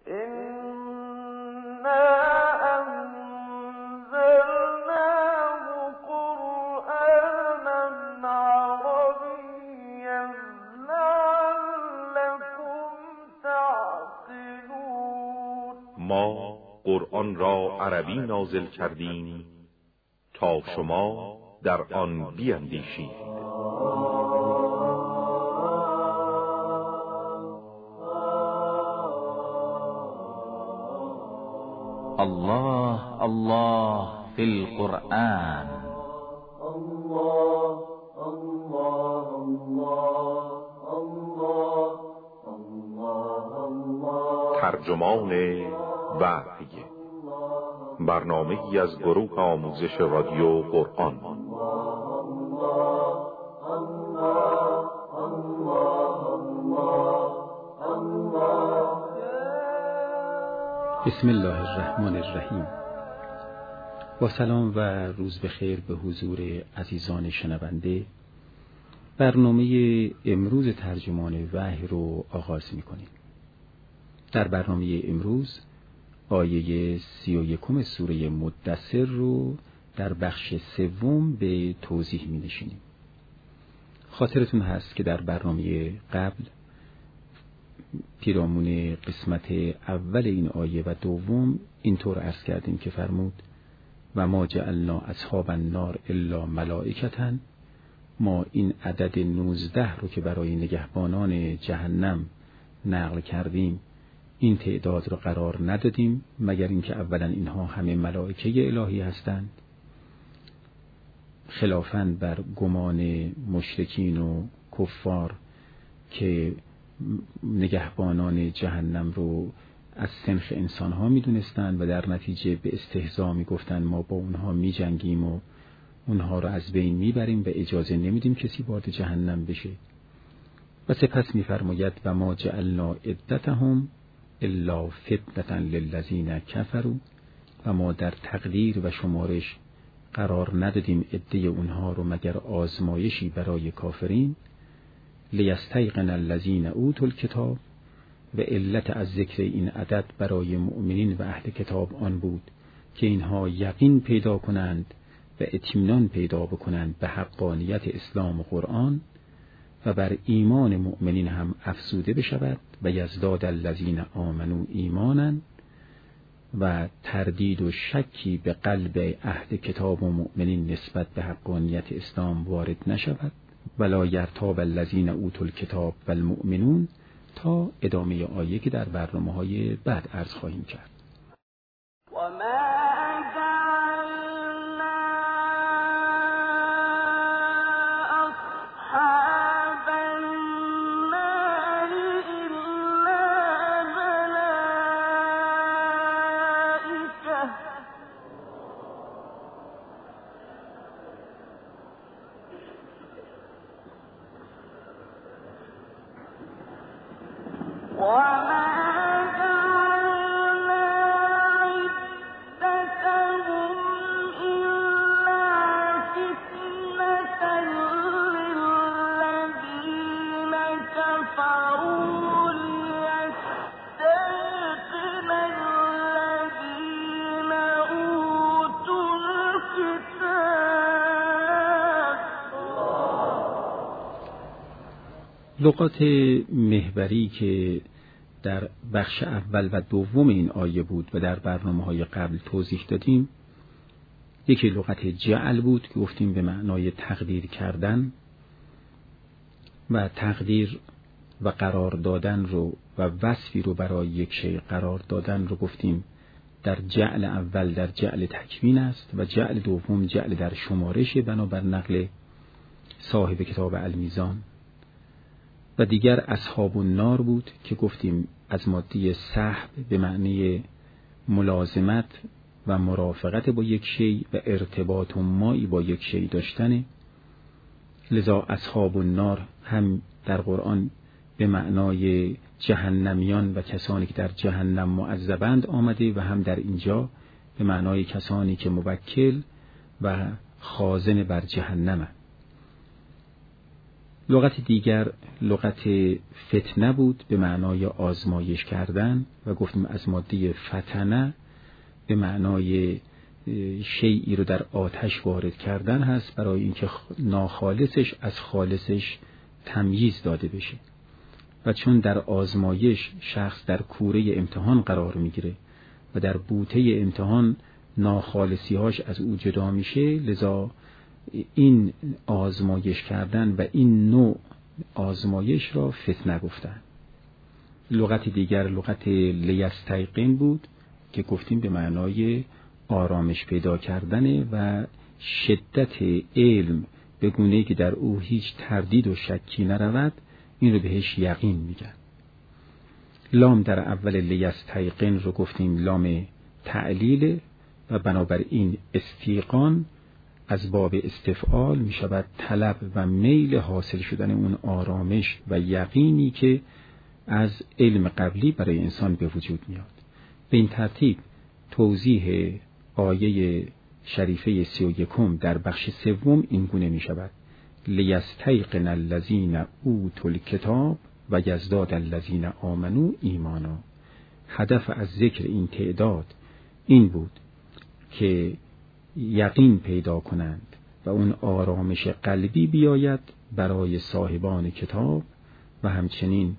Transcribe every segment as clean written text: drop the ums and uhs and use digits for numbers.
ما قرآن را عربی نازل کردیم تا شما در آن بیندیشید. الله الله فی القرآن. الله الله الله الله الله. ترجمان وحی، برنامه‌ای از گروه آموزش رادیو قرآن. بسم الله الرحمن الرحیم. با سلام و روز بخیر به حضور عزیزان شنونده. برنامه امروز ترجمان وحی رو آغاز می‌کنیم. در برنامه امروز آیه 31 سوره مدثر رو در بخش سوم به توضیح می‌نشینیم. خاطرتون هست که در برنامه قبل پیرامون قسمت اول این آیه و دوم اینطور عرض کردیم که فرمود و ما جعلنا اصحاب النار الا ملائکةً. ما این عدد 19 رو که برای نگهبانان جهنم نقل کردیم این تعداد رو قرار ندادیم مگر اینکه اولا اینها همه ملائکه الهی هستند، خلافاً بر گمان مشرکین و کفار که نگهبانان جهنم رو از سنخ انسانها میدونستند و در نتیجه به استهزا میگفتند ما با اونها میجنگیم و اونها رو از بین میبریم و اجازه نمیدیم کسی وارد جهنم بشه. و سپس میفرماید و ما جعلنا عدتهم الا فتنة للذین کفروا. و ما در تقدیر و شمارش قرار ندادیم عده اونها رو مگر آزمایشی برای کافرین. لیستیقن الذین اوتوا الکتاب. و علت از ذکر این عدد برای مؤمنین و اهل کتاب آن بود که اینها یقین پیدا کنند و اطمینان پیدا بکنند به حقانیت اسلام و قرآن و بر ایمان مؤمنین هم افزوده بشود و یزداد الذین آمنوا ایمانا و تردید و شکی به قلب اهل کتاب و مؤمنین نسبت به حقانیت اسلام وارد نشود. ولا یرتاب الذین اوتوا الکتاب والمؤمنون تا ادامه آیه که در برنامه‌های بعد عرض خواهیم کرد. لغات محوری که در بخش اول و دوم این آیه بود و در برنامه‌های قبل توضیح دادیم، یکی لغت جعل بود که گفتیم به معنای تقدیر کردن و تقدیر و قرار دادن رو و وصفی رو برای یک شی قرار دادن رو گفتیم در جعل اول در جعل تکوین است و جعل دوم جعل در شمارش بنابر نقل صاحب کتاب المیزان. و دیگر اصحاب النار بود که گفتیم از ماده صحب به معنی ملازمت و مرافقت با یک شی و ارتباط و مایی با یک شی داشتنه. لذا اصحاب النار هم در قرآن به معنای جهنمیان و کسانی که در جهنم معذبند آمده و هم در اینجا به معنای کسانی که موکل و خازن بر جهنمند. لغت دیگر لغت فتنه بود به معنای آزمایش کردن و گفتیم از ماده فتنه به معنای شیئی رو در آتش وارد کردن هست برای اینکه ناخالصش از خالصش تمییز داده بشه. و چون در آزمایش شخص در کوره امتحان قرار میگیره و در بوته امتحان ناخالصی‌هاش از او جدا میشه، لذا این آزمایش کردن و این نوع آزمایش را فتنه گفتن. لغت دیگر لغت لیستیقن بود که گفتیم به معنای آرامش پیدا کردن و شدت علم به گونه‌ای که در او هیچ تردید و شکی نرود، این رو بهش یقین میگن. لام در اول لیستیقن رو گفتیم لام تعلیل و بنابراین استیقان از باب استفعال می شود طلب و میل حاصل شدن اون آرامش و یقینی که از علم قبلی برای انسان به وجود میاد. به این ترتیب توضیح آیه شریفه 31 در بخش سوم این گونه می شود: لیستیقن الذین اوتوا الکتاب و یزداد الذین آمنوا ایمانا. هدف از ذکر این تعداد این بود که یقین پیدا کنند و اون آرامش قلبی بیاید برای صاحبان کتاب و همچنین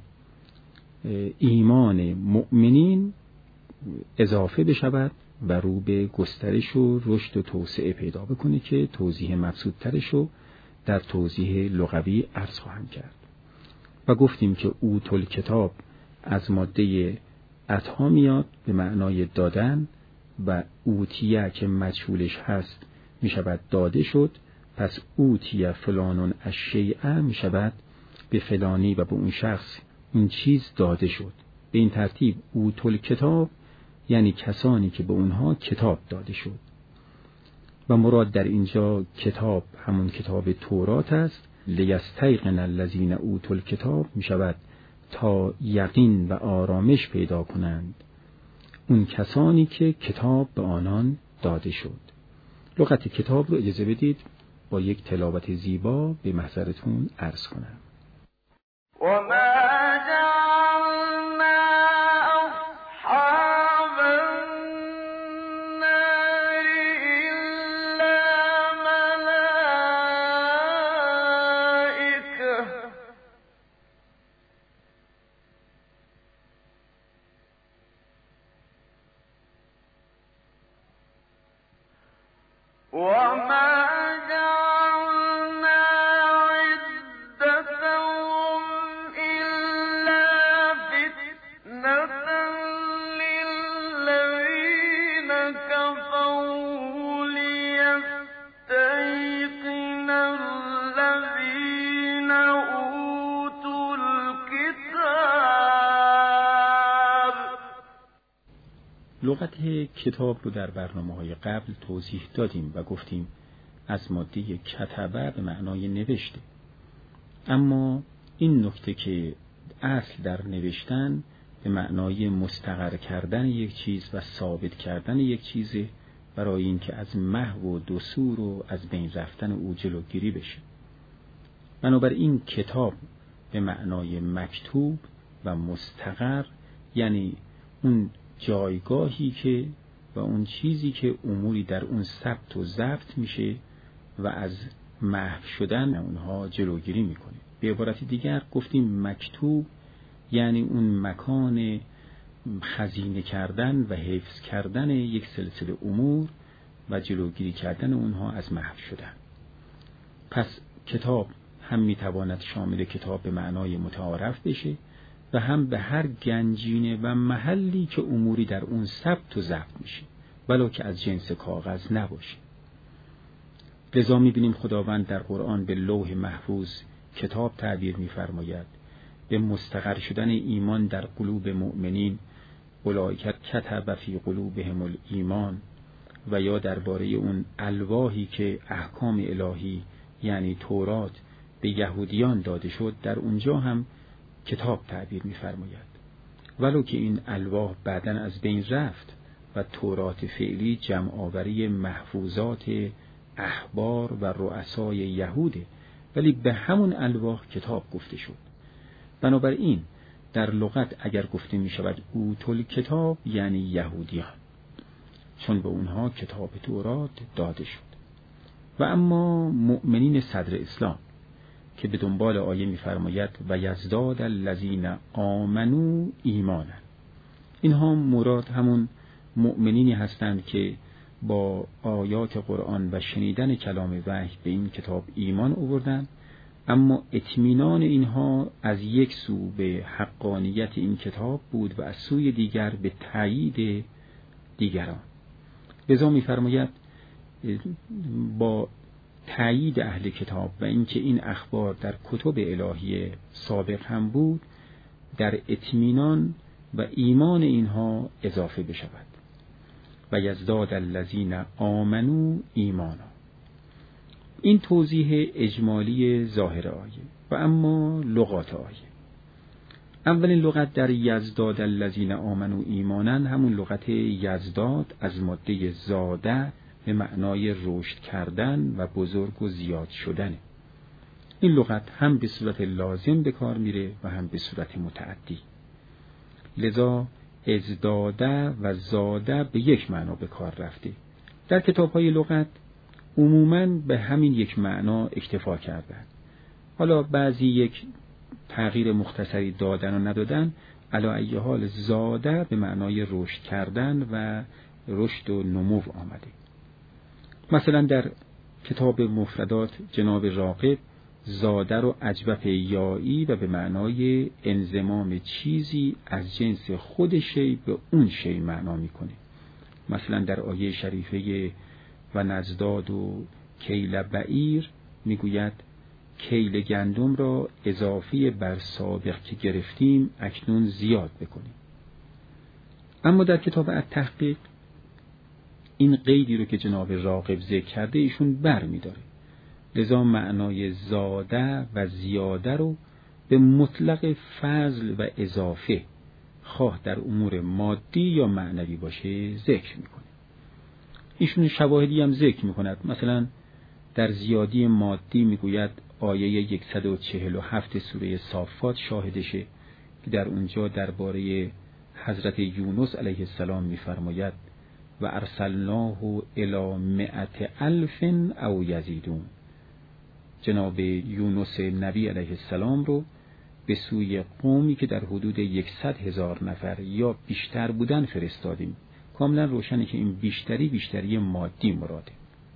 ایمان مؤمنین اضافه بشود و رو به گسترش و رشد و توسعه پیدا بکنه که توضیح مبسوط‌ترش رو در توضیح لغوی عرض خواهم کرد. و گفتیم که اوتوا الکتاب از ماده عطا میاد به معنای دادن و اوتیه که مجهولش هست می شود داده شد، پس اوتیه فلانون الشیء می شود به فلانی و به اون شخص این چیز داده شد. به این ترتیب اوتوا الکتاب یعنی کسانی که به اونها کتاب داده شد و مراد در اینجا کتاب همون کتاب تورات است. لیستیقن الذین اوتوا الکتاب می شود تا یقین و آرامش پیدا کنند اون کسانی که کتاب به آنان داده شد. لغت کتاب رو اجازه بدید با یک تلاوت زیبا به محضرتون عرض کنم. لغت کتاب رو در برنامه‌های قبل توضیح دادیم و گفتیم از ماده کتبه به معنای نوشته، اما این نکته که اصل در نوشتن به معنای مستقر کردن یک چیز و ثابت کردن یک چیز برای اینکه از محو و دثور و از بین رفتن او جلوگیری بشه. بنابراین کتاب به معنای مکتوب و مستقر یعنی اون جایگاهی که و اون چیزی که اموری در اون ثبت و ضبط میشه و از محو شدن اونها جلوگیری میکنه. به عبارت دیگر گفتیم مکتوب یعنی اون مکان خزینه کردن و حفظ کردن یک سلسله امور و جلوگیری کردن اونها از محو شدن. پس کتاب هم میتواند شامل کتاب به معنای متعارف بشه و هم به هر گنجینه و محلی که اموری در اون ثبت و ضبط میشه ولو که از جنس کاغذ نباشه. لذا میبینیم خداوند در قرآن به لوح محفوظ کتاب تعبیر میفرماید، به مستقر شدن ایمان در قلوب مؤمنین اولئک کتب فی قلوبهم الایمان، و یا درباره اون الواحی که احکام الهی یعنی تورات به یهودیان داده شد در اونجا هم کتاب تعبیر می‌فرماید، ولو که این الواح بعداً از بین رفت و تورات فعلی جمع آوری محفوظات احبار و رؤسای یهوده ولی به همون الواح کتاب گفته شد. بنابراین در لغت اگر گفته می شود اوتل کتاب یعنی یهودیان، چون به اونها کتاب تورات داده شد. و اما مؤمنین صدر اسلام که به دنبال آیه می فرماید و یزداد الذین آمنو ایمانا، اینها مراد همون مؤمنینی هستند که با آیات قرآن و شنیدن کلام وحی به این کتاب ایمان آوردند، اما اطمینان اینها از یک سو به حقانیت این کتاب بود و از سوی دیگر به تایید دیگران. لذا می‌فرماید با تایید اهل کتاب و اینکه این اخبار در کتب الهی سابق هم بود، در اطمینان و ایمان اینها اضافه بشود. و یزداد الذین آمنو ایمانا. این توضیح اجمالی ظاهر آیه. و اما لغات آیه. اولین لغت در یزداد الذین آمنو ایمانا همون لغت یزداد از ماده زاده به معنای رشد کردن و بزرگ و زیاد شدن. این لغت هم به صورت لازم به کار میره و هم به صورت متعدی. لذا ازداده و زاده به یک معنا به کار رفته. در کتاب‌های لغت عموماً به همین یک معنا اکتفا کردن. حالا بعضی یک تغییر مختصری دادن و ندادن، علی ای حال زاده به معنای رشد کردن و رشد و نمو آمده. مثلا در کتاب مفردات جناب راغب زاده رو اجوف یایی و به معنای انضمام چیزی از جنس خود شی به اون شی معنا میکنه. مثلا در آیه شریفه و نزداد و کیل بعیر میگوید کیل گندم را اضافی بر سابق که گرفتیم اکنون زیاد بکنیم. اما در کتاب التحقیق این قیدی رو که جناب راغب ذکر کرده ایشون بر میداره. لذا معنای زاده و زیاده رو به مطلق فضل و اضافه، خواه در امور مادی یا معنوی باشه، ذکر میکنه. ایشون شواهدی هم ذکر میکند. مثلا در زیادی مادی میگوید آیه 147 سوره صافات شاهدشه که در اونجا درباره حضرت یونس علیه السلام میفرماید و ارسلناه الی 100,000 او یزیدون. جناب یونس نبی علیه السلام رو به سوی قومی که در حدود 100,000 نفر یا بیشتر بودن فرستادیم. کاملا روشنه که این بیشتری مادی مراده.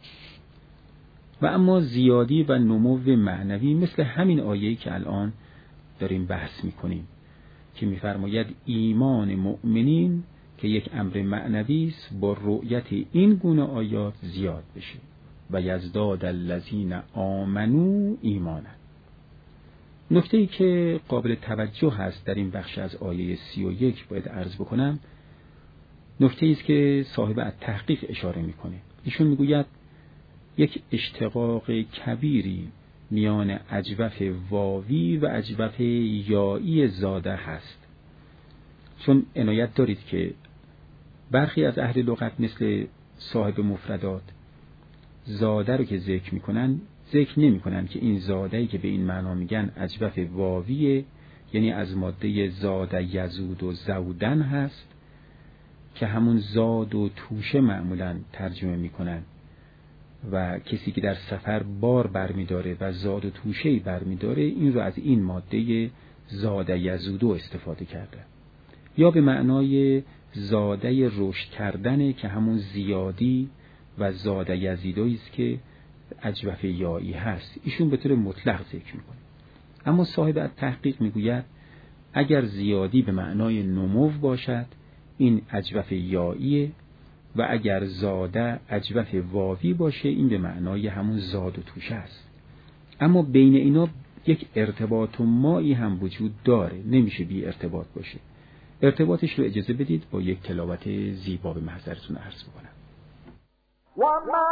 و اما زیادی و نمو معنوی مثل همین آیه‌ای که الان داریم بحث میکنیم که میفرماید ایمان مؤمنین که یک امر معنوی است با رؤیت این گونه آیات زیاد بشه. و یزداد الذین آمنو ایمانا. نکته‌ای که قابل توجه هست در این بخش از آیه 31 باید عرض بکنم، نکته‌ای است که صاحب التحقیق اشاره میکنه. ایشون میگوید یک اشتقاق کبیری میان اجوف واوی و اجوف یایی زاده هست. چون عنایت دارید که برخی از اهل لغت مثل صاحب مفردات زاده رو که ذکر میکنن، ذکر نمیکنن که این زاده‌ای که به این معنا میگن اجوف واویه، یعنی از ماده زاده یزود و زودن هست که همون زاد و توشه معمولا ترجمه میکنن و کسی که در سفر بار برمیداره و زاد و توشه‌ای برمیداره این رو از این ماده زاده یزودو استفاده کرده. یا به معنای زاده رشد کردنه که همون زیادی و زاده یزیدویی است که اجوف یایی هست. ایشون به طور مطلق ذکر میکنه. اما صاحب التحقیق میگوید اگر زیادی به معنای نمو باشد این اجوف یاییه و اگر زاده اجوف واوی باشه این به معنای همون زاد و توشه است. اما بین اینا یک ارتباط و مایی هم وجود داره، نمیشه بی ارتباط باشه. ارتباطش رو اجازه بدید با یک تلاوت زیبا به محضرتون عرض بکنم. وما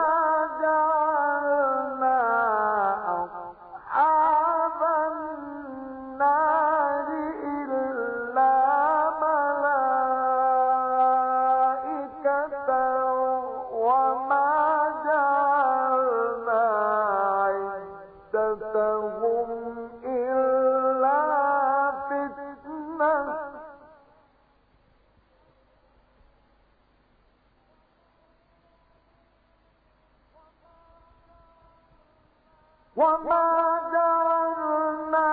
جعلنا أصحاب النار إلا ملائكة وما جعلنا عدتهم وما جعلنا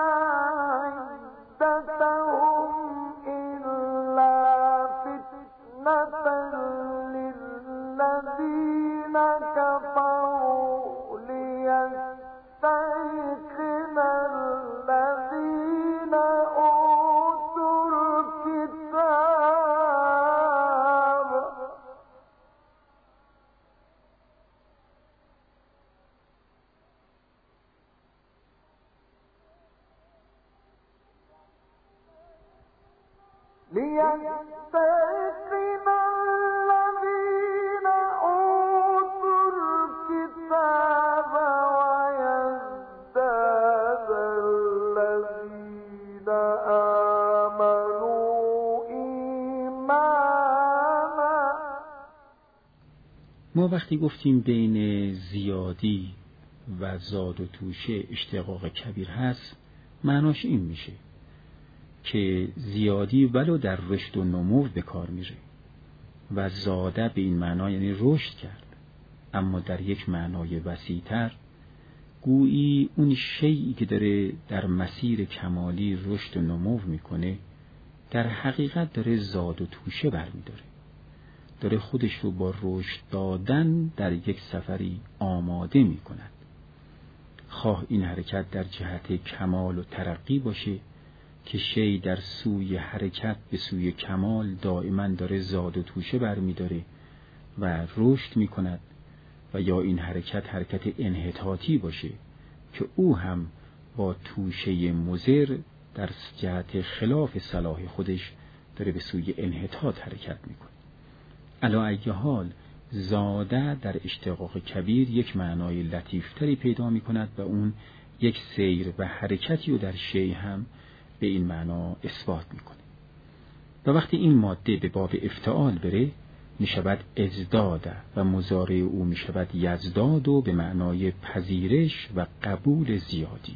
عدتهم إلا فتنة للذين كفروا ليستيقن الذين أوتوا الكتاب ويزداد الذين آمنوا إيمانا. ما وقتی گفتیم بین زیادی و زاد و توشه اشتقاق کبیر هست، معناش این میشه که زیادی ولو در رشد و نمو به کار میره و زاده به این معنا یعنی رشد کرد، اما در یک معنای وسیع‌تر گویی اون شیئی که داره در مسیر کمالی رشد و نمو میکنه در حقیقت داره زاد و توشه برمیداره، داره خودش رو با رشد دادن در یک سفری آماده میکند. خواه این حرکت در جهت کمال و ترقی باشه که شی در سوی حرکت به سوی کمال دائما داره زاد و توشه برمیداره و رشد میکند، و یا این حرکت انحطاطی باشه که او هم با توشه مضر در جهت خلاف صلاح خودش داره به سوی انحطاط حرکت میکنه. علی ای حال زاده در اشتقاق کبیر یک معنای لطیفتری پیدا میکند و اون یک سیر و حرکتی رو در شی هم به این معنا اثبات میکنه. و وقتی این ماده به باب افتعال بره میشود ازداده و مضارع او میشود یزداد و به معنای پذیرش و قبول زیادی.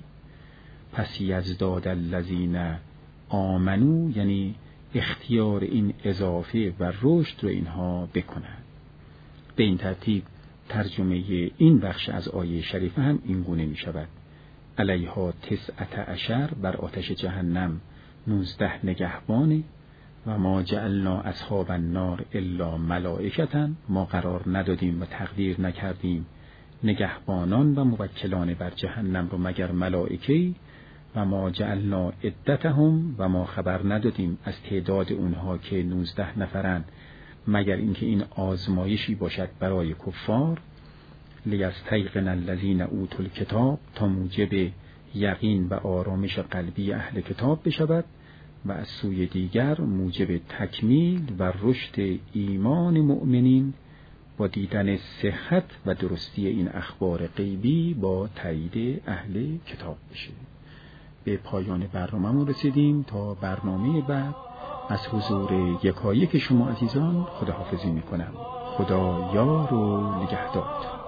پس یزداد الذین آمنو یعنی اختیار این اضافه و رشد رو اینها بکنند. به این ترتیب ترجمه این بخش از آیه شریفه هم این گونه می شود: علیها 19 بر آتش جهنم 19 نگهبان و ما جعلنا اصحاب النار الا ملائکة، ما قرار ندادیم و تقدیر نکردیم نگهبانان و موکلان بر جهنم رو مگر ملائکه‌ای، و ما جعلنا عدتهم و ما خبر ندادیم از تعداد اونها که 19 نفرن مگر اینکه این آزمایشی باشد برای کفار، لیستیقن الذین اوتوا الکتاب تا موجب یقین و آرامش قلبی اهل کتاب بشود، و از سوی دیگر موجب تکمیل و رشد ایمان مؤمنین با دیدن صحت و درستی این اخبار غیبی با تایید اهل کتاب بشه. به پایان برنامه رسیدیم. تا برنامه بعد از حضور یکایک شما عزیزان خداحافظی میکنم. خدا یار و نگهدار.